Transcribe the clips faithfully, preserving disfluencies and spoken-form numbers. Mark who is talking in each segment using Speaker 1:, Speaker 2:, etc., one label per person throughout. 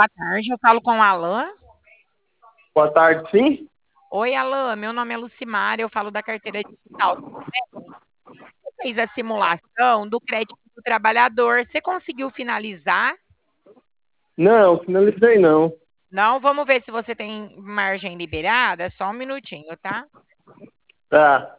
Speaker 1: Boa tarde, eu falo com o Alan.
Speaker 2: Boa tarde, sim.
Speaker 1: Oi, Alan, meu nome é Lucimar, eu falo da carteira digital. Você fez a simulação do crédito do trabalhador, você conseguiu finalizar?
Speaker 2: Não, finalizei não.
Speaker 1: Não, vamos ver se você tem margem liberada, só um minutinho, tá?
Speaker 2: Tá.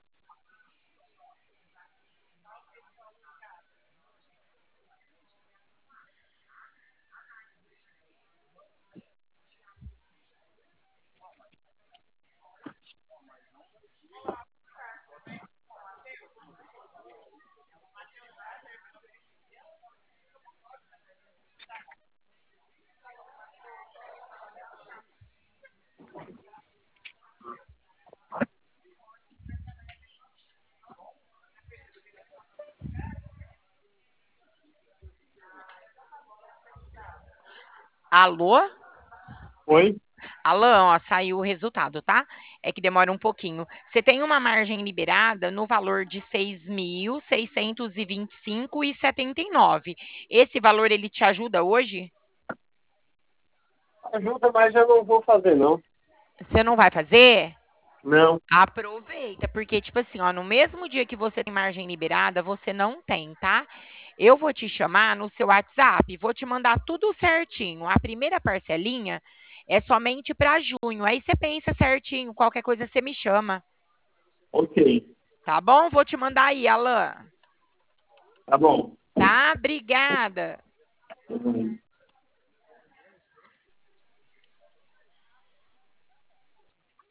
Speaker 1: Alô?
Speaker 2: Oi?
Speaker 1: Alan, ó, saiu o resultado, tá? É que demora um pouquinho. Você tem uma margem liberada no valor de seis mil seiscentos e vinte e cinco e setenta e nove. Esse valor ele te ajuda hoje?
Speaker 2: Ajuda, mas eu não vou fazer não.
Speaker 1: Você não vai fazer?
Speaker 2: Não.
Speaker 1: Aproveita, porque, tipo assim, ó, no mesmo dia que você tem margem liberada, você não tem, tá? Eu vou te chamar no seu WhatsApp, vou te mandar tudo certinho. A primeira parcelinha é somente para junho. Aí você pensa certinho, qualquer coisa você me chama,
Speaker 2: Ok.
Speaker 1: tá bom? Vou te mandar aí, Alan.
Speaker 2: Tá bom.
Speaker 1: Tá? Obrigada.